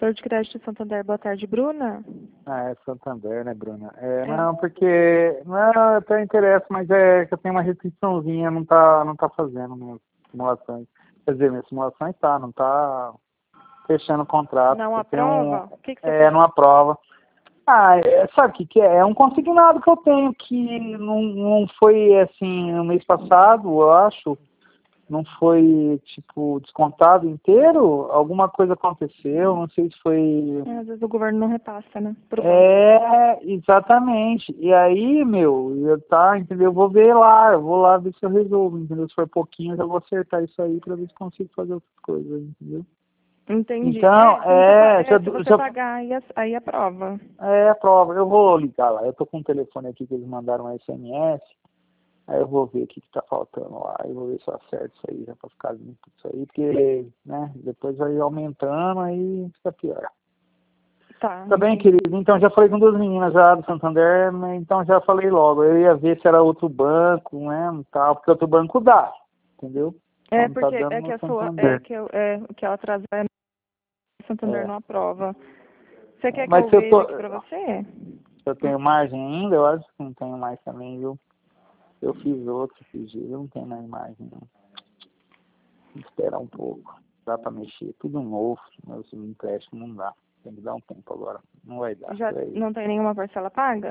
Cartão de crédito Santander, boa tarde, Bruna. Ah, é Santander, né, Bruna? Não, porque não até interessa, mas é que eu tenho uma restriçãozinha, não tá fazendo minhas simulações. Quer dizer, minhas simulações não tá fechando o contrato. Não Eu tenho aprova? O que você tem? não aprova. Sabe o que é? É um consignado que eu tenho que não foi assim no mês passado, eu acho. Não foi, tipo, descontado inteiro? Alguma coisa aconteceu, não sei se foi... Às vezes o governo não repassa, né? Pro banco. Exatamente. E aí, entendeu? Eu vou lá ver se eu resolvo, entendeu? Se for pouquinho, eu já vou acertar isso aí pra ver se consigo fazer outras coisas, entendeu? Entendi. Então, Se você pagar, aí aprova. a prova. Eu vou ligar lá. Eu tô com um telefone aqui que eles mandaram um SMS. Aí eu vou ver o que tá faltando lá, eu vou ver se eu acerto isso aí, já pra ficar limpo isso aí, porque, né, depois vai aumentando, aí fica pior. Tá bem, querido? Então já falei com duas meninas já do Santander, então já falei logo, eu ia ver se era outro banco, né, tal, porque outro banco dá, entendeu? É, Então, porque tá dando é que no a sua, Santander. o que ela traz no Santander não aprova. Você quer que Mas eu veja aqui pra você? se eu tenho margem ainda, eu acho que não tenho mais também, viu? Eu fiz outro esses dias, eu não tenho mais margem, não. Esperar um pouco, dá pra mexer, tudo novo, mas o empréstimo não dá, tem que dar um tempo agora, não vai dar. Já não tem nenhuma parcela paga?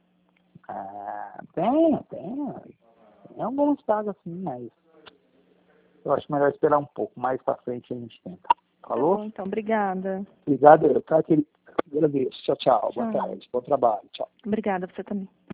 Tem alguns pagos assim, mas eu acho melhor esperar um pouco, mais pra frente a gente tenta. Falou? Tá bom, então, obrigada. Obrigado, tá, querido? Agradeço, tchau, boa Tchau. tarde, bom trabalho, tchau. Obrigada, você também.